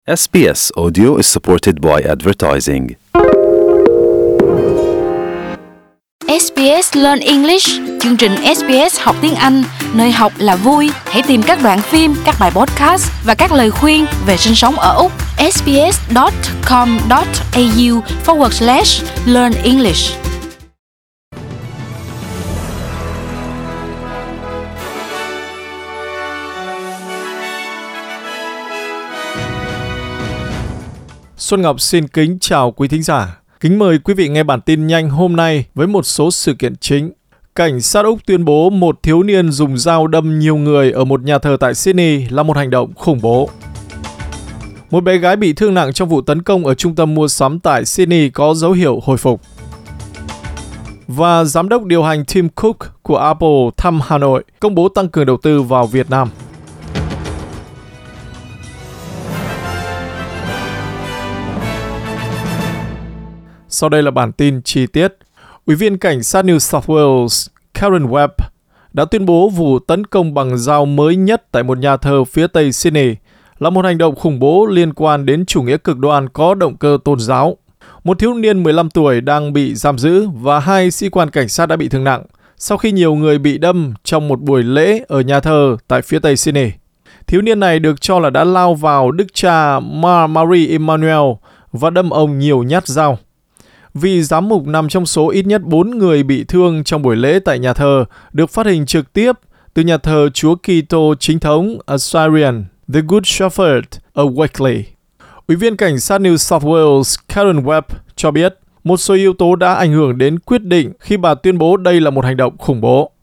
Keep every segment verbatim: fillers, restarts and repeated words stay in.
S B S Audio is supported by advertising. ét bê ét Learn English, chương trình ét bê ét học tiếng Anh, nơi học là vui. Hãy tìm các đoạn phim, các bài podcast và các lời khuyên về sinh sống ở Úc. sbs.com.au forward slash learn English. Xuân Ngọc xin kính chào quý thính giả. Kính mời quý vị nghe bản tin nhanh hôm nay với một số sự kiện chính. Cảnh sát Úc tuyên bố một thiếu niên dùng dao đâm nhiều người ở một nhà thờ tại Sydney là một hành động khủng bố. Một bé gái bị thương nặng trong vụ tấn công ở trung tâm mua sắm tại Sydney có dấu hiệu hồi phục. Và giám đốc điều hành Tim Cook của Apple thăm Hà Nội, công bố tăng cường đầu tư vào Việt Nam. Sau đây là bản tin chi tiết. Ủy viên cảnh sát New South Wales Karen Webb đã tuyên bố vụ tấn công bằng dao mới nhất tại một nhà thờ phía tây Sydney là một hành động khủng bố liên quan đến chủ nghĩa cực đoan có động cơ tôn giáo. Một thiếu niên mười lăm tuổi đang bị giam giữ và hai sĩ quan cảnh sát đã bị thương nặng sau khi nhiều người bị đâm trong một buổi lễ ở nhà thờ tại phía tây Sydney. Thiếu niên này được cho là đã lao vào đức cha Marie Emmanuel và đâm ông nhiều nhát dao. Vị giám mục nằm trong số ít nhất bốn người bị thương trong buổi lễ tại nhà thờ được phát hình trực tiếp từ nhà thờ Chúa Kitô chính thống Assyrian, The Good Shepherd ở Wakeley. Ủy viên cảnh sát New South Wales Karen Webb cho biết một số yếu tố đã ảnh hưởng đến quyết định khi bà tuyên bố đây là một hành động khủng bố.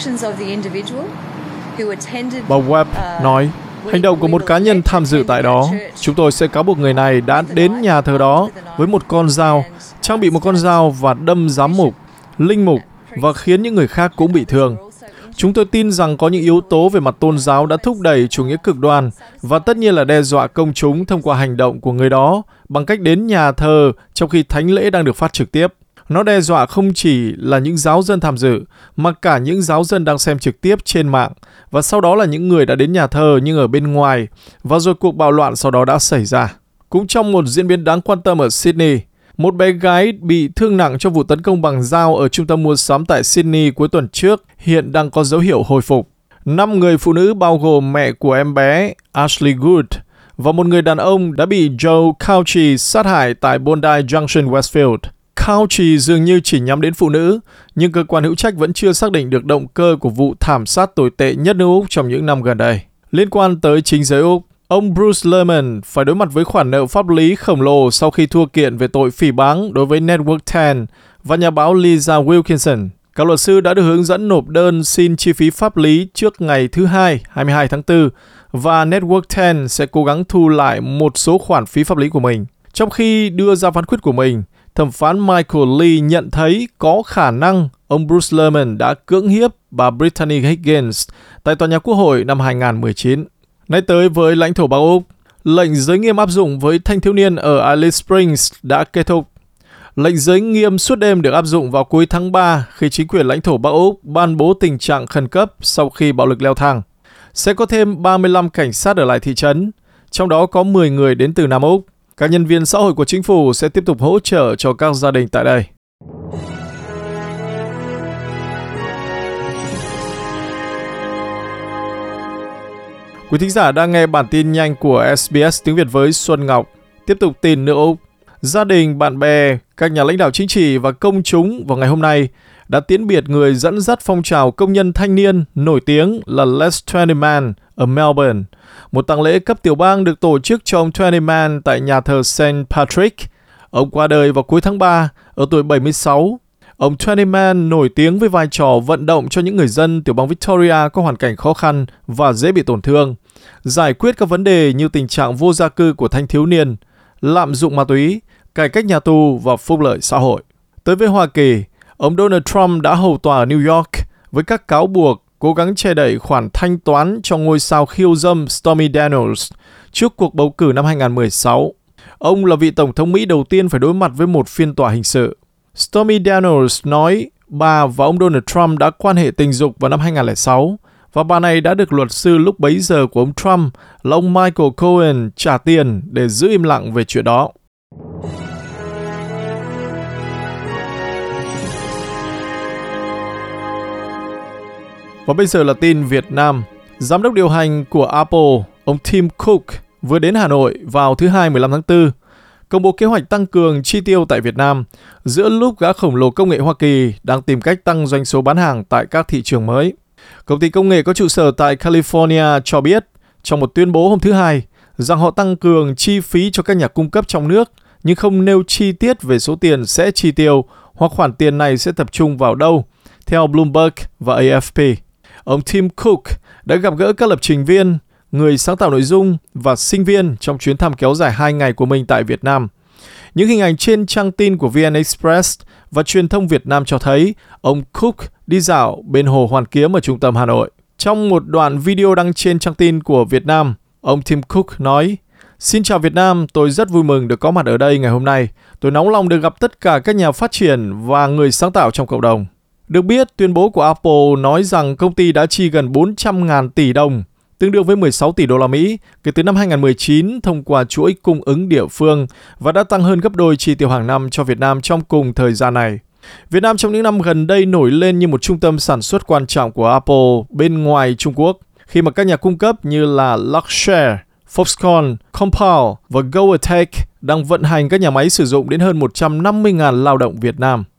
Bà Webb nói, hành động của một cá nhân tham dự tại đó, chúng tôi sẽ cáo buộc người này đã đến nhà thờ đó với một con dao, trang bị một con dao và đâm giám mục, linh mục và khiến những người khác cũng bị thương. Chúng tôi tin rằng có những yếu tố về mặt tôn giáo đã thúc đẩy chủ nghĩa cực đoan và tất nhiên là đe dọa công chúng thông qua hành động của người đó bằng cách đến nhà thờ trong khi thánh lễ đang được phát trực tiếp. Nó đe dọa không chỉ là những giáo dân tham dự, mà cả những giáo dân đang xem trực tiếp trên mạng, và sau đó là những người đã đến nhà thờ nhưng ở bên ngoài, và rồi cuộc bạo loạn sau đó đã xảy ra. Cũng trong một diễn biến đáng quan tâm ở Sydney, một bé gái bị thương nặng trong vụ tấn công bằng dao ở trung tâm mua sắm tại Sydney cuối tuần trước hiện đang có dấu hiệu hồi phục. Năm người phụ nữ bao gồm mẹ của em bé Ashley Good và một người đàn ông đã bị Joe Cauchi sát hại tại Bondi Junction, Westfield. Cauchi dường như chỉ nhắm đến phụ nữ, nhưng cơ quan hữu trách vẫn chưa xác định được động cơ của vụ thảm sát tồi tệ nhất nước Úc trong những năm gần đây. Liên quan tới chính giới Úc, ông Bruce Lerman phải đối mặt với khoản nợ pháp lý khổng lồ sau khi thua kiện về tội phỉ báng đối với Network mười và nhà báo Lisa Wilkinson. Các luật sư đã được hướng dẫn nộp đơn xin chi phí pháp lý trước ngày thứ Hai, hai mươi hai tháng tư, và Network mười sẽ cố gắng thu lại một số khoản phí pháp lý của mình. Trong khi đưa ra phán quyết của mình, thẩm phán Michael Lee nhận thấy có khả năng ông Bruce Lerman đã cưỡng hiếp bà Brittany Higgins tại tòa nhà Quốc hội năm hai không một chín. Nay tới với lãnh thổ Bắc Úc, lệnh giới nghiêm áp dụng với thanh thiếu niên ở Alice Springs đã kết thúc. Lệnh giới nghiêm suốt đêm được áp dụng vào cuối tháng ba khi chính quyền lãnh thổ Bắc Úc ban bố tình trạng khẩn cấp sau khi bạo lực leo thang. Sẽ có thêm ba mươi lăm cảnh sát ở lại thị trấn, trong đó có mười người đến từ Nam Úc. Các nhân viên xã hội của chính phủ sẽ tiếp tục hỗ trợ cho các gia đình tại đây. Quý thính giả đang nghe bản tin nhanh của ét bê ét tiếng Việt với Xuân Ngọc. Tiếp tục tin nước Úc. Gia đình, bạn bè, các nhà lãnh đạo chính trị và công chúng vào ngày hôm nay đã tiễn biệt người dẫn dắt phong trào công nhân thanh niên nổi tiếng là Les Twentyman ở Melbourne. Một tang lễ cấp tiểu bang được tổ chức cho ông Twentyman tại nhà thờ Saint Patrick. Ông qua đời vào cuối tháng ba ở tuổi bảy mươi sáu. Ông Twentyman nổi tiếng với vai trò vận động cho những người dân tiểu bang Victoria có hoàn cảnh khó khăn và dễ bị tổn thương, giải quyết các vấn đề như tình trạng vô gia cư của thanh thiếu niên, lạm dụng ma túy, cải cách nhà tù và phúc lợi xã hội. Tới với Hoa Kỳ, ông Donald Trump đã hầu tòa ở New York với các cáo buộc cố gắng che đậy khoản thanh toán cho ngôi sao khiêu dâm Stormy Daniels trước cuộc bầu cử năm hai không một sáu. Ông là vị tổng thống Mỹ đầu tiên phải đối mặt với một phiên tòa hình sự. Stormy Daniels nói bà và ông Donald Trump đã quan hệ tình dục vào năm hai không không sáu và bà này đã được luật sư lúc bấy giờ của ông Trump là ông Michael Cohen trả tiền để giữ im lặng về chuyện đó. Và bây giờ là tin Việt Nam. Giám đốc điều hành của Apple, ông Tim Cook, vừa đến Hà Nội vào thứ Hai mười lăm tháng tư, công bố kế hoạch tăng cường chi tiêu tại Việt Nam giữa lúc gã khổng lồ công nghệ Hoa Kỳ đang tìm cách tăng doanh số bán hàng tại các thị trường mới. Công ty công nghệ có trụ sở tại California cho biết trong một tuyên bố hôm thứ Hai rằng họ tăng cường chi phí cho các nhà cung cấp trong nước nhưng không nêu chi tiết về số tiền sẽ chi tiêu hoặc khoản tiền này sẽ tập trung vào đâu, theo Bloomberg và A F P. Ông Tim Cook đã gặp gỡ các lập trình viên, người sáng tạo nội dung và sinh viên trong chuyến thăm kéo dài hai ngày của mình tại Việt Nam. Những hình ảnh trên trang tin của vê en Express và truyền thông Việt Nam cho thấy ông Cook đi dạo bên Hồ Hoàn Kiếm ở trung tâm Hà Nội. Trong một đoạn video đăng trên trang tin của Việt Nam, ông Tim Cook nói: "Xin chào Việt Nam, tôi rất vui mừng được có mặt ở đây ngày hôm nay. Tôi nóng lòng được gặp tất cả các nhà phát triển và người sáng tạo trong cộng đồng." Được biết, tuyên bố của Apple nói rằng công ty đã chi gần bốn trăm nghìn tỷ đồng, tương đương với mười sáu tỷ đô la Mỹ, kể từ năm hai không một chín thông qua chuỗi cung ứng địa phương và đã tăng hơn gấp đôi chi tiêu hàng năm cho Việt Nam trong cùng thời gian này. Việt Nam trong những năm gần đây nổi lên như một trung tâm sản xuất quan trọng của Apple bên ngoài Trung Quốc, khi mà các nhà cung cấp như là Luxshare, Foxconn, Compal và Goatek đang vận hành các nhà máy sử dụng đến hơn một trăm năm mươi nghìn lao động Việt Nam.